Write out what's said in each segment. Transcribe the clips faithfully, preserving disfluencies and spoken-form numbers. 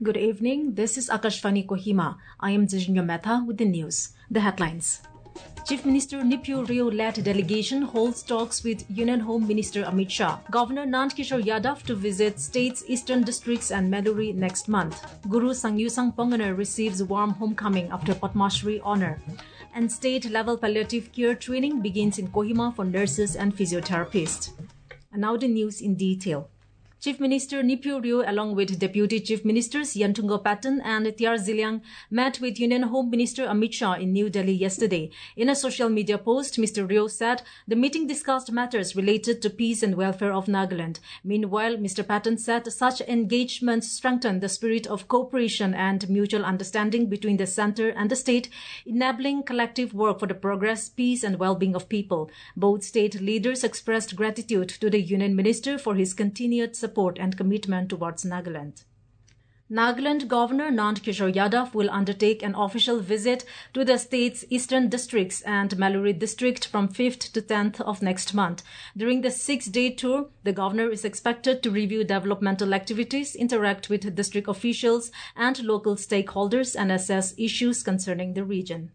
Good evening. This is Akashvani Kohima. I am Zijinya Mehta with the news. The headlines. Chief Minister Nipio Rio-led delegation holds talks with Union Home Minister Amit Shah. Governor Nand Kishore Yadav to visit state's eastern districts and Maluri next month. Guru Sangyusang Ponganer receives warm homecoming after Padma Shri honor. And state-level palliative care training begins in Kohima for nurses and physiotherapists. And now the news in detail. Chief Minister Nipio Rio, along with Deputy Chief Ministers Yantungo Patton and Tiar Ziliang, met with Union Home Minister Amit Shah in New Delhi yesterday. In a social media post, Mister Rio said the meeting discussed matters related to peace and welfare of Nagaland. Meanwhile, Mister Patton said such engagements strengthen the spirit of cooperation and mutual understanding between the centre and the state, enabling collective work for the progress, peace and well-being of people. Both state leaders expressed gratitude to the Union Minister for his continued support support and commitment towards Nagaland. Nagaland Governor Nand Kishore Yadav will undertake an official visit to the state's eastern districts and Maluri district from fifth to tenth of next month. During the six-day tour, the governor is expected to review developmental activities, interact with district officials and local stakeholders, and assess issues concerning the region.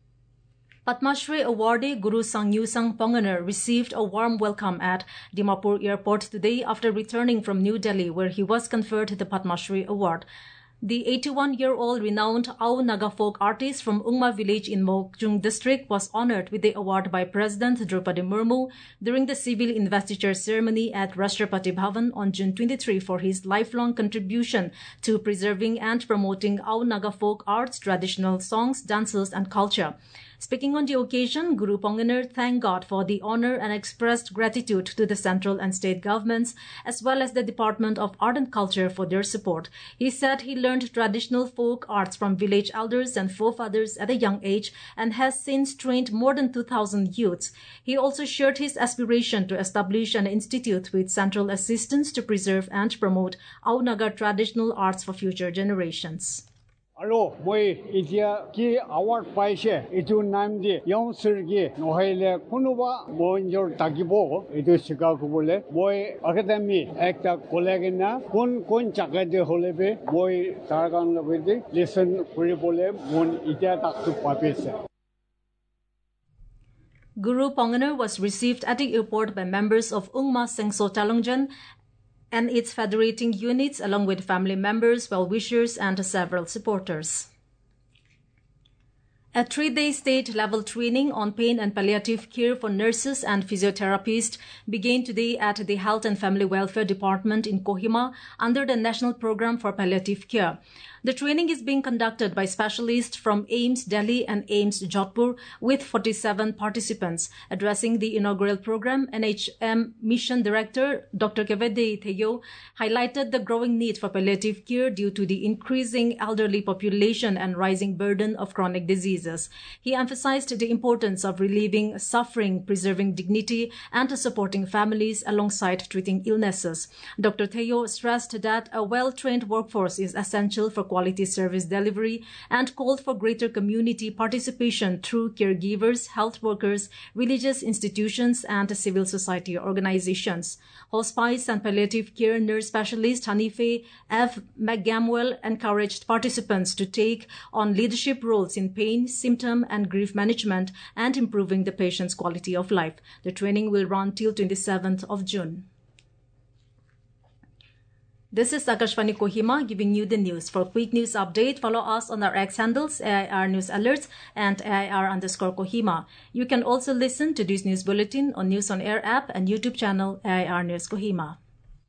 Padma Shri awardee Guru Sangyusang Ponganer received a warm welcome at Dimapur Airport today after returning from New Delhi, where he was conferred the Padma Shri award. The eighty-one-year-old renowned Ao Naga folk artist from Ungma village in Mokjung district was honored with the award by President Draupadi Murmu during the civil investiture ceremony at Rashtrapati Bhavan on June twenty-third for his lifelong contribution to preserving and promoting Ao Naga folk arts, traditional songs, dances and culture. Speaking on the occasion, Guru Ponganer thanked God for the honor and expressed gratitude to the central and state governments as well as the Department of Art and Culture for their support. He said he learned traditional folk arts from village elders and forefathers at a young age and has since trained more than two thousand youths. He also shared his aspiration to establish an institute with central assistance to preserve and promote Ao Naga traditional arts for future generations. Alo, moi itia ki award paise itu naam di young sirgi nohele kunuba moinjor takibo itu Chicago bole moi academy ekta colleague na kun kun chakade holebe moi targan lobedi listen kuri bole mon itia taktu papese. Guru Ponganer was received at the airport by members of Ungma Sengso Talongjan and its federating units, along with family members, well-wishers, and several supporters. A three-day state-level training on pain and palliative care for nurses and physiotherapists began today at the Health and Family Welfare Department in Kohima under the National Program for Palliative Care. The training is being conducted by specialists from AIIMS Delhi and AIIMS Jodhpur with forty-seven participants. Addressing the inaugural program, N H M Mission Director Doctor Kevede Theyo highlighted the growing need for palliative care due to the increasing elderly population and rising burden of chronic diseases. He emphasized the importance of relieving suffering, preserving dignity, and supporting families alongside treating illnesses. Doctor Theyo stressed that a well-trained workforce is essential for quality service delivery and called for greater community participation through caregivers, health workers, religious institutions, and civil society organizations. Hospice and palliative care nurse specialist Hanife F. McGamwell encouraged participants to take on leadership roles in pain, symptom, and grief management and improving the patient's quality of life. The training will run till twenty-seventh of June. This is Akashvani Kohima giving you the news. For quick news update, follow us on our X handles, A I R News Alerts and A I R underscore Kohima. You can also listen to this news bulletin on News on Air app and YouTube channel A I R News Kohima.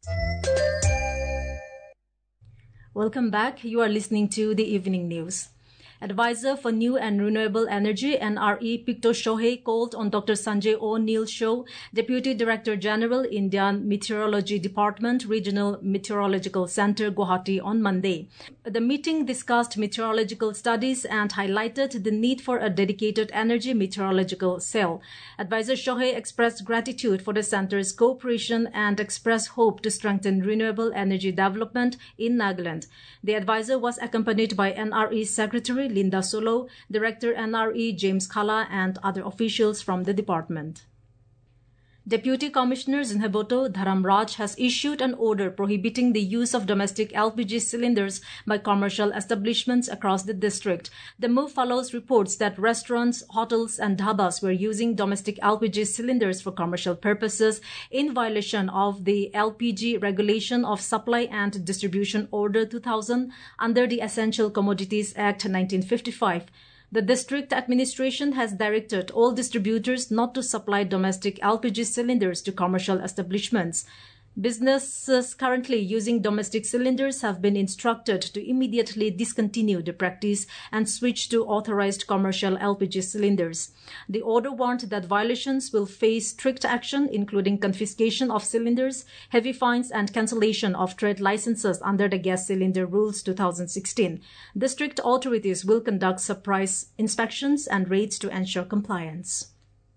Welcome back. You are listening to the evening news. Advisor for New and Renewable Energy, N R E, Picto Shohei, called on Doctor Sanjay O'Neill Shaw, Deputy Director General, Indian Meteorology Department, Regional Meteorological Center, Guwahati, on Monday. The meeting discussed meteorological studies and highlighted the need for a dedicated energy meteorological cell. Advisor Shohei expressed gratitude for the center's cooperation and expressed hope to strengthen renewable energy development in Nagaland. The advisor was accompanied by N R E Secretary Linda Solo, Director N R E James Kala, and other officials from the department. Deputy Commissioner Zinhaboto Dharamraj has issued an order prohibiting the use of domestic L P G cylinders by commercial establishments across the district. The move follows reports that restaurants, hotels and dhabas were using domestic L P G cylinders for commercial purposes in violation of the L P G Regulation of Supply and Distribution Order two thousand under the Essential Commodities Act nineteen fifty-five. The district administration has directed all distributors not to supply domestic L P G cylinders to commercial establishments. Businesses currently using domestic cylinders have been instructed to immediately discontinue the practice and switch to authorized commercial L P G cylinders. The order warned that violations will face strict action, including confiscation of cylinders, heavy fines, and cancellation of trade licenses under the Gas Cylinder Rules two thousand sixteen. District authorities will conduct surprise inspections and raids to ensure compliance.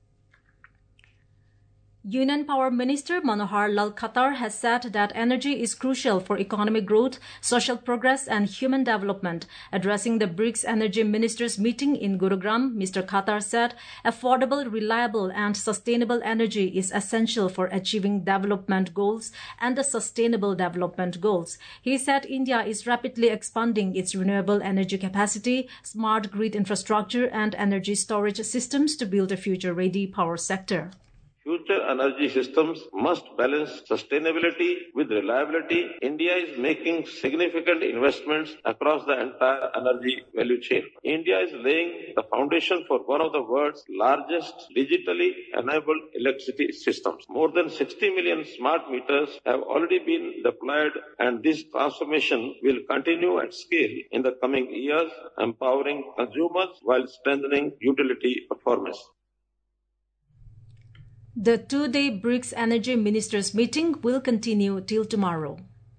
Union Power Minister Manohar Lal Khattar has said that energy is crucial for economic growth, social progress and human development. Addressing the BRICS Energy Ministers meeting in Gurugram, Mister Khattar said affordable, reliable and sustainable energy is essential for achieving development goals and the sustainable development goals. He said India is rapidly expanding its renewable energy capacity, smart grid infrastructure and energy storage systems to build a future-ready power sector. Future energy systems must balance sustainability with reliability. India is making significant investments across the entire energy value chain. India is laying the foundation for one of the world's largest digitally enabled electricity systems. More than sixty million smart meters have already been deployed, and this transformation will continue at scale in the coming years, empowering consumers while strengthening utility performance. The two-day BRICS Energy Ministers meeting will continue till tomorrow.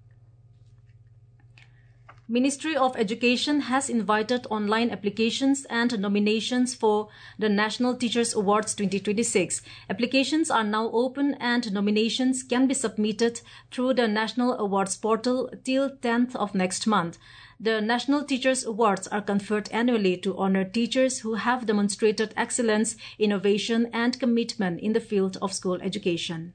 Ministry of Education has invited online applications and nominations for the National Teachers Awards twenty twenty-six. Applications are now open and nominations can be submitted through the National Awards portal till tenth of next month. The National Teachers Awards are conferred annually to honor teachers who have demonstrated excellence, innovation, and commitment in the field of school education.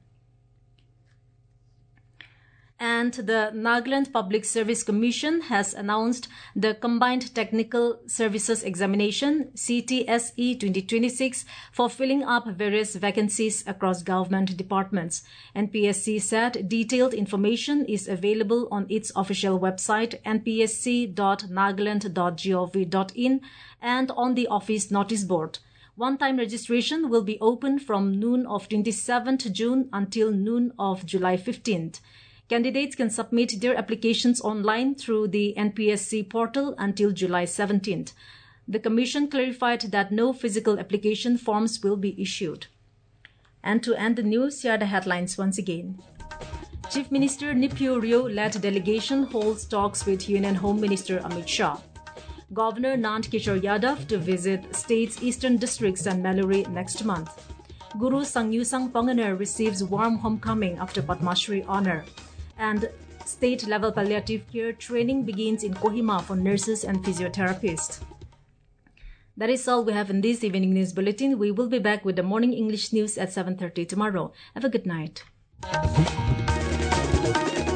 And the Nagaland Public Service Commission has announced the Combined Technical Services Examination C T S E twenty twenty-six for filling up various vacancies across government departments. N P S C said detailed information is available on its official website n p s c dot nagaland dot gov dot in and on the office notice board. One-time registration will be open from noon of twenty-seventh June until noon of July fifteenth. Candidates can submit their applications online through the N P S C portal until July seventeenth. The Commission clarified that no physical application forms will be issued. And to end the news, here are the headlines once again. Chief Minister Nipio Rio-led delegation holds talks with Union Home Minister Amit Shah. Governor Nand Kishore Yadav to visit state's eastern districts and Maluri next month. Guru Sangyusang Ponganer receives warm homecoming after Padma Shri honor. And state-level palliative care training begins in Kohima for nurses and physiotherapists. That is all we have in this evening news bulletin. We will be back with the morning English news at seven thirty tomorrow. Have a good night.